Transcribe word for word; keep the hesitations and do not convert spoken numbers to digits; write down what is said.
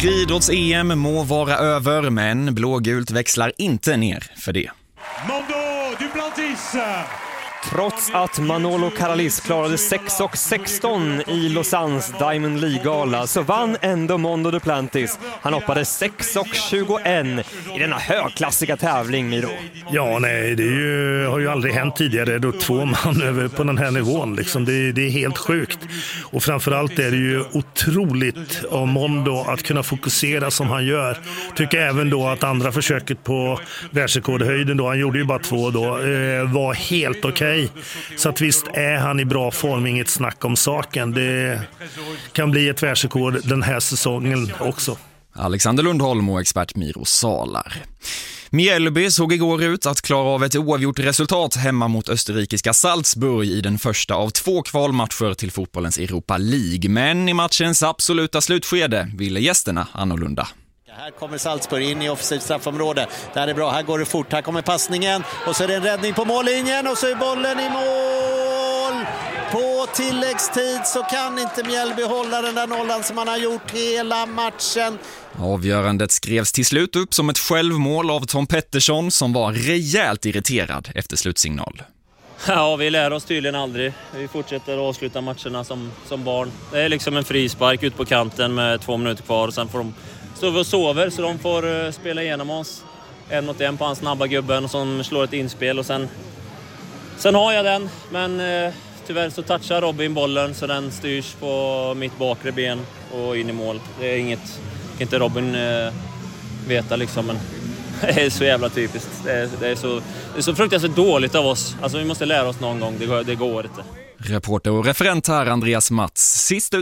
Friidrotts-E M må vara över, men blågult växlar inte ner för det. Mondo Duplantis! Trots att Manolo Caralis klarade sex och sexton i Lausannes Diamond League-gala så vann ändå Mondo Duplantis. Han hoppade sex och tjugoett i denna högklassiga tävling, Miro. Ja, nej, det är ju, har ju aldrig hänt tidigare då två man över på den här nivån. Liksom. Det, det är helt sjukt. Och framförallt är det ju otroligt av Mondo att kunna fokusera som han gör. Tycker även då att andra försöket på världsrekordhöjden då, han gjorde ju bara två då, eh, var helt okej. Så att visst är han i bra form, inget snack om saken. Det kan bli ett världsrekord den här säsongen också. Alexander Lundholm och expert Miro Salar. Mjällby såg igår ut att klara av ett oavgjort resultat hemma mot österrikiska Salzburg i den första av två kvalmatcher till fotbollens Europa League. Men i matchens absoluta slutskede ville gästerna annorlunda. Här kommer Salzburg in i offensivt straffområde. Det här är bra, här går det fort. Här kommer passningen och så är det en räddning på mållinjen och så är bollen i mål. På tilläggstid så kan inte Mjällby hålla den där nollan som man har gjort hela matchen. Avgörandet skrevs till slut upp som ett självmål av Tom Pettersson som var rejält irriterad efter slutsignal. Ja, vi lär oss tydligen aldrig. Vi fortsätter att avsluta matcherna som, som barn. Det är liksom en frispark ut på kanten med två minuter kvar och sen får de stå och sover så de får uh, spela igenom oss. En mot en på hans snabba gubben som slår ett inspel och sen, sen har jag den. Men uh, tyvärr så touchar Robin bollen så den styrs på mitt bakre ben och in i mål. Det är inget, inte Robin uh, veta liksom, men det är så jävla typiskt. Det är, det är, så, det är så fruktansvärt dåligt av oss. Alltså vi måste lära oss någon gång, det går, det går inte. Reporter och referent här Andreas Mats. Sist ut